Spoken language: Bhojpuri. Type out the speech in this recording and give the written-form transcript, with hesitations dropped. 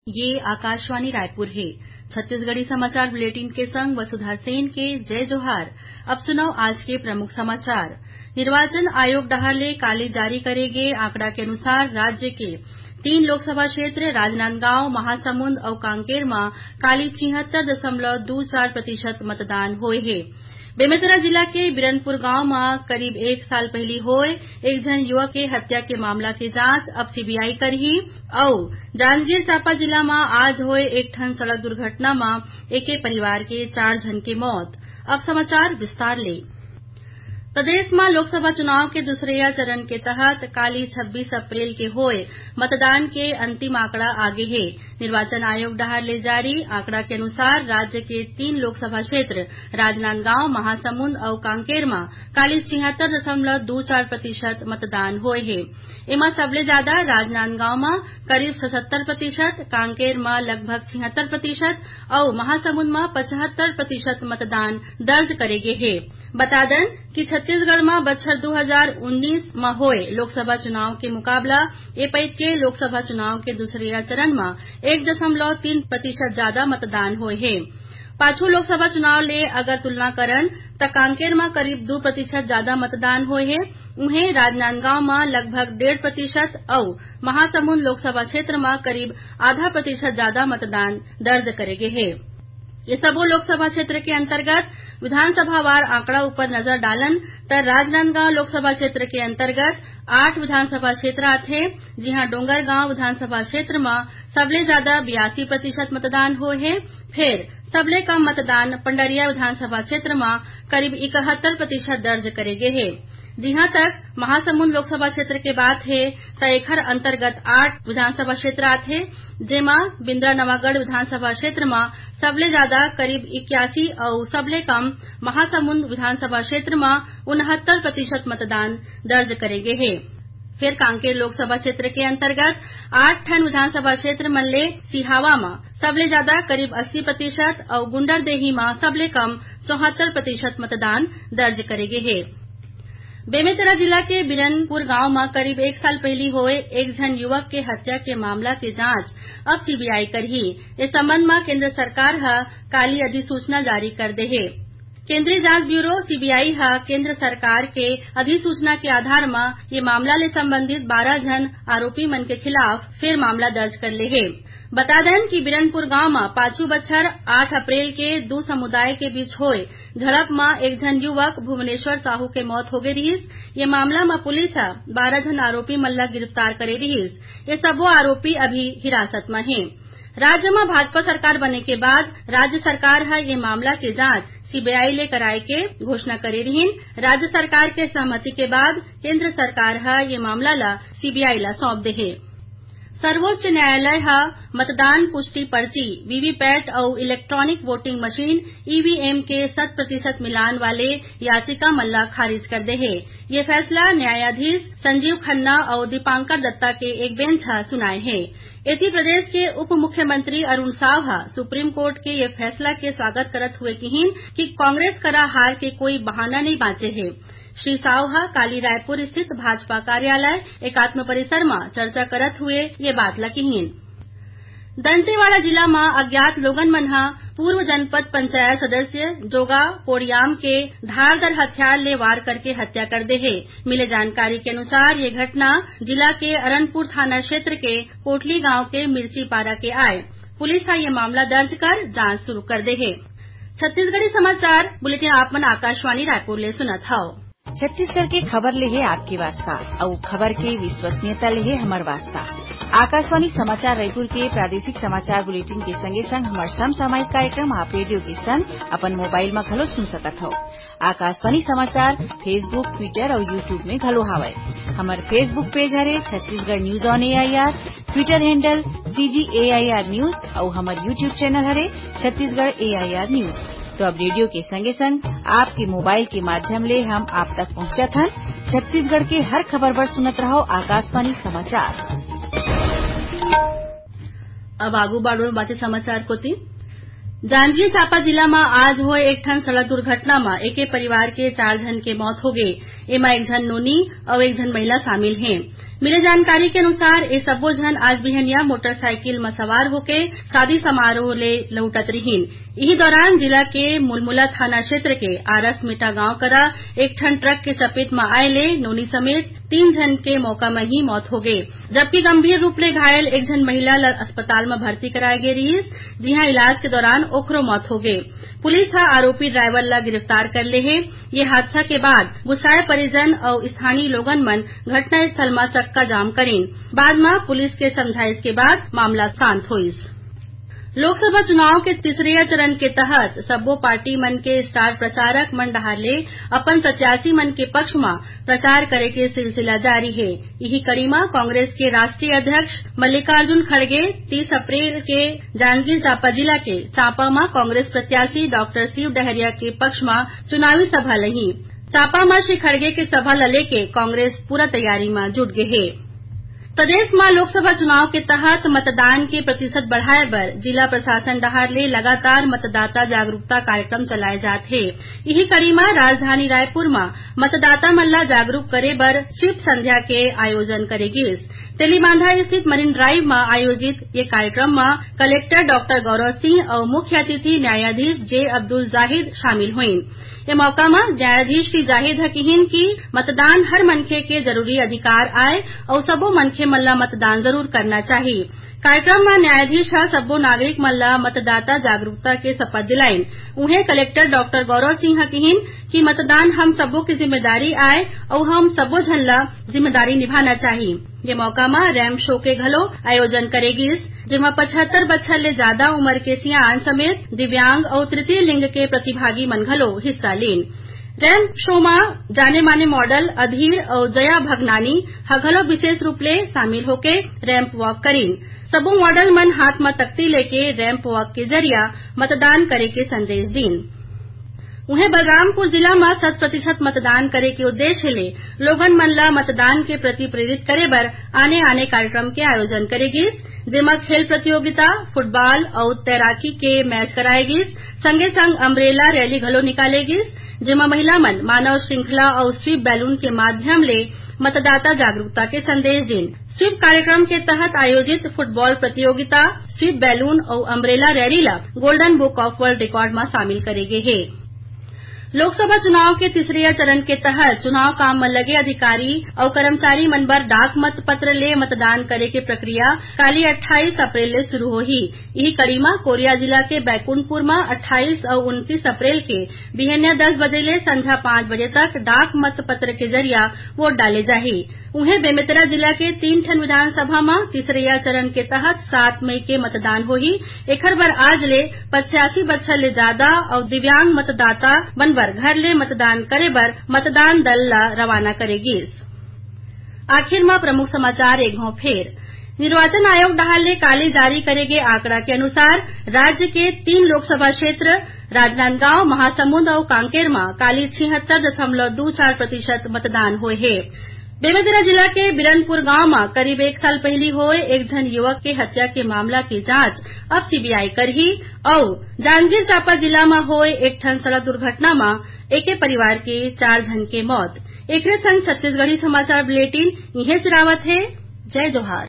ये आकाशवाणी रायपुर है। छत्तीसगढ़ी समाचार बुलेटिन के संग वसुधा सेन के जय जोहार। अब सुनो आज के प्रमुख समाचार। निर्वाचन आयोग डहर ले काली जारी करे गे आंकड़ा के अनुसार राज्य के 3 लोकसभा क्षेत्र राजनांदगांव, महासमुंद और कांकेर में काली 76.24% मतदान होए है। बेमेतरा जिला के बिरनपुर गांव में करीब 1 साल पहले होए एक जन युवक के हत्या के मामला के जांच अब सीबीआई करही और जांजगीर चांपा जिला में आज होए एक ठन सड़क दुर्घटना में एके परिवार के 4 जन के मौत। अब समाचार विस्तार ले। प्रदेश में लोकसभा चुनाव के दूसरे चरण के तहत काली 26 अप्रैल के होए मतदान के अंतिम आंकड़ा आगे है। निर्वाचन आयोग डहर ले जारी आंकड़ा के अनुसार राज्य के 3 लोकसभा क्षेत्र राजनांदगांव, महासमुंद और कांकेर में काली 76.24% मतदान होए है। एमा सबले ज्यादा राजनांदगांव में करीब 77%, कांकेर में लगभग 76% और महासमुंद में 75% मतदान दर्ज करे गे है। बता दें कि छत्तीसगढ़ में बछर 2019 में होए लोकसभा चुनाव के मुकाबला ए पैत के लोकसभा चुनाव के दूसरे चरण में 1.3% ज्यादा मतदान होए है। पाछू लोकसभा चुनाव ले अगर तुलना करन त कांकेर में करीब 2% ज्यादा मतदान होए है। उन्हें राजनांदगांव में लगभग 1.5% और महासमुंद लोकसभा क्षेत्र में करीब आधा प्रतिशत ज्यादा मतदान दर्ज करे गे है। ये सबो लोकसभा क्षेत्र के अंतर्गत विधानसभावार आंकड़ा ऊपर नजर डालन त राजनांदगांव लोकसभा क्षेत्र के अंतर्गत 8 विधानसभा क्षेत्र आथे, जिहां डोंगरगांव विधानसभा क्षेत्र में सबले ज्यादा 82% मतदान होए है। फिर सबले कम मतदान पंडरिया विधानसभा क्षेत्र में करीब 71% दर्ज करे गे है। जिहां तक महासमुंद लोकसभा क्षेत्र के बात है त एखर अंतर्गत 8 विधानसभा क्षेत्र आथे, जेमा बिंद्रानवागढ़ विधानसभा क्षेत्र में सबले ज्यादा करीब 81 और सबले कम महासमुंद विधानसभा क्षेत्र में 69% मतदान दर्ज करे गे है। फिर कांकेर लोकसभा क्षेत्र के अंतर्गत 8 ठन विधानसभा क्षेत्र मन ले सिहावा में सबले ज्यादा करीब 80% और गुंडरदेही में सबले कम 74% मतदान दर्ज करे गे है। बेमेतरा जिला के बिरनपुर गांव में करीब 1 साल पहले होए एक जन युवक के हत्या के मामला के जांच अब सीबीआई करही। इस संबंध में केंद्र सरकार काली अधिसूचना जारी कर दे है। केंद्रीय जांच ब्यूरो सीबीआई केंद्र सरकार के अधिसूचना के आधार में ये मामला ले संबंधित 12 जन आरोपी मन के खिलाफ फिर मामला दर्ज कर ले है। बता दें कि बिरनपुर गांव में पाछू बछर 8 अप्रैल के 2 समुदाय के बीच होए झड़प में एक जन युवक भुवनेश्वर साहू के मौत हो गई रहीस। ये मामला में पुलिस 12 जन आरोपी मन ला गिरफ्तार करे रहीस। ये सबो आरोपी अभी हिरासत में हैं। राज्य में भाजपा सरकार बने के बाद राज्य सरकार ये मामला के जांच सीबीआई ले कराए के घोषणा करे रहीन। राज्य सरकार के सहमति के बाद केंद्र सरकार ये मामला ला सीबीआई ला सौंप दे है। सर्वोच्च न्यायालय मतदान पुष्टि पर्ची, वीवीपैट और इलेक्ट्रॉनिक वोटिंग मशीन ईवीएम के 100% मिलान वाले याचिका मल्ला खारिज कर दे है। ये फैसला न्यायाधीश संजीव खन्ना और दीपांकर दत्ता के एक बेंच सुनाए है। इसी प्रदेश के उप मुख्यमंत्री अरुण साव सुप्रीम कोर्ट के ये फैसला के स्वागत करत हुए कहिन कि कांग्रेस करा हार के कोई बहाना नहीं बांचे है। श्री साव काली रायपुर स्थित भाजपा कार्यालय एकात्म परिसर में चर्चा करत हुए ये बात ला कहिन। दंतेवाड़ा जिला में अज्ञात लोगन मन पूर्व जनपद पंचायत सदस्य जोगा पोड़ियाम के धारदार हथियार ले वार करके हत्या कर दे है। मिले जानकारी के अनुसार ये घटना जिला के अरनपुर थाना क्षेत्र के कोटली गांव के मिर्ची पारा के आए। पुलिस ये मामला दर्ज कर जांच शुरू कर दे है। छत्तीसगढ़ी समाचार बुलेटिन आप मन आकाशवाणी रायपुर ले सुनत हव। छत्तीसगढ़ के खबर ले है आपके वास्ता और खबर के विश्वसनीयता ले है हमार वास्ता। आकाशवाणी समाचार रायपुर के प्रादेशिक समाचार बुलेटिन के संगे संग हमार समसामयिक कार्यक्रम आप रेडियो के संग अपन मोबाइल में घलो सुन सकत हो। आकाशवाणी समाचार फेसबुक, ट्विटर और यूट्यूब में घलो हावय। हमार फेसबुक पेज हरे Chhattisgarh news on AIR, Twitter handle CGAIR news और हमार यूट्यूब चैनल हरे छत्तीसगढ़ AIR न्यूज। तो अब रेडियो के संगे संग आपके मोबाइल के माध्यम ले हम आप तक पहुंचत हन। छत्तीसगढ़ के हर खबर पर सुनत रहो आकाशवाणी समाचार। अब आगू बाड़ो बातें समाचार कोती। जांजगीर चांपा जिला में आज हुए एक ठन सड़क दुर्घटना में एके परिवार के 4 जन के मौत हो गए। एमा एक जन नोनी और एक जन महिला शामिल हैं। मिले जानकारी के अनुसार ये सब्बो झन आज बिहनिया मोटरसाइकिल में सवार होके शादी समारोह ले लौटत रहीन। इही दौरान जिला के मुलमुला थाना क्षेत्र के आरस मेटा गांव करा एक ठन ट्रक के चपेट में आए ले नोनी समेत 3 जन के मौका में ही मौत हो गई, जबकि गंभीर रूप ले घायल एक जन महिला अस्पताल में भर्ती कराए गए रही, जिहां इलाज के दौरान ओकरो मौत हो गई। पुलिस हा आरोपी ड्राइवर ला गिरफ्तार कर ले है। ये हादसा के बाद गुस्साए परिजन और स्थानीय लोगन मन घटना स्थल में चक्का जाम करीन। बाद में पुलिस के समझाइश के बाद मामला शांत हुईस। लोकसभा चुनाव के तीसरे चरण के तहत सब्बो पार्टी मन के स्टार प्रचारक मन डहारले अपन प्रत्याशी मन के पक्ष में प्रचार करे के सिलसिला जारी है। यही कड़ी में कांग्रेस के राष्ट्रीय अध्यक्ष मल्लिकार्जुन खड़गे 30 अप्रैल के जांजगीर चांपा जिला के चांपा में कांग्रेस प्रत्याशी डॉक्टर शिव डहरिया के पक्ष में चुनावी सभा लही। चांपा में श्री खड़गे के सभा ल लेके कांग्रेस पूरा तैयारी में जुट गए है। प्रदेश में लोकसभा चुनाव के तहत मतदान के प्रतिशत बढ़ाए बर जिला प्रशासन डहार ले लगातार मतदाता जागरूकता कार्यक्रम चलाए जात है। यही कड़ी में राजधानी रायपुर में मतदाता मन ला जागरूक करे बर स्वीप संध्या के आयोजन करेगी। तेलीबांधा स्थित मरीन ड्राइव में आयोजित ये कार्यक्रम में कलेक्टर डॉक्टर गौरव सिंह और मुख्य अतिथि न्यायाधीश जे अब्दुल जाहिद शामिल हुईन। ये मौका में न्यायाधीश श्री जाहिद हकीहिन की मतदान हर मनखे के जरूरी अधिकार आए और सबो मनखे मन ला मतदान जरूर करना चाहिए। कार्यक्रम में न्यायाधीश सब्बो नागरिक मन ला मतदाता जागरूकता के शपथ दिलाइन। उन्हें कलेक्टर डॉक्टर गौरव सिंह कहिन कि मतदान हम सबो की जिम्मेदारी आए और हम सबो झन ला जिम्मेदारी निभाना चाहिए। ये मौका में रैम्प शो के घलो आयोजन करेगी, जिसमें 75 बछर ले ज्यादा उम्र के सियान समेत दिव्यांग और तृतीय लिंग के प्रतिभागी मन घलो हिस्सा लेन। रैम्प शो में जाने माने मॉडल अधीर और जया भगनानी घलो विशेष रूप ले शामिल होके रैम्प वॉक करीन। सबो मॉडल मन हाथ में तख्ती लेके रैम्प वॉक के जरिया मतदान करे के संदेश दीन। उन्हें बलरामपुर जिला में 100% मतदान करे के उद्देश्य ले लोगन मन ला मतदान के प्रति प्रेरित करे बर आने कार्यक्रम के आयोजन करेगी, जेमा खेल प्रतियोगिता, फुटबॉल और तैराकी के मैच कराएगी। संगे संग अम्ब्रेला रैली घलो निकालेगी, जेमा महिला मन मानव श्रृंखला और स्वीप बैलून के माध्यम ले मतदाता जागरूकता के संदेश दें। स्वीप कार्यक्रम के तहत आयोजित फुटबॉल प्रतियोगिता, स्वीप बैलून और अम्ब्रेला रैली ला golden book of world record में शामिल करेगे है। लोकसभा चुनाव के तीसरे चरण के तहत चुनाव काम में लगे अधिकारी और कर्मचारी मन बर डाक मत पत्र ले मतदान करे के प्रक्रिया काली 28 अप्रैल ले शुरू होही। यही कड़ी में कोरिया जिला के बैकुंठपुर में 28 और 29 अप्रैल के बिहनिया 10 बजे ले संध्या 5 बजे तक डाक मत पत्र के जरिया वोट डाले जाही। उन्हें बेमेतरा जिला के 3 ठन विधानसभा में तीसरे चरण के तहत 7 मई के मतदान होही। एखर बर आज ले 85 बछर ले ज्यादा और दिव्यांग मतदाता बनबर घर ले मतदान करे बर मतदान दल ला रवाना करेगी। आखिर में प्रमुख समाचार एक घाव फेर। निर्वाचन आयोग डहार ले काले जारी करे गए आंकड़ा के अनुसार राज्य के 3 लोकसभा क्षेत्र राजनांदगांव, महासमुंद और कांकेर में काली 76.24% मतदान हुए है। बेमेतरा जिला के बिरनपुर गांव में करीब 1 साल पहली हुए एक जन युवक के हत्या के मामला की जांच अब सीबीआई करही और जांजगीर चांपा जिला में हुए एक ठन सड़क दुर्घटना में एके परिवार के 4 जन के मौत। एकरे संग छत्तीसगढ़ी समाचार बुलेटिन इहे सिरावत है। जय जोहार।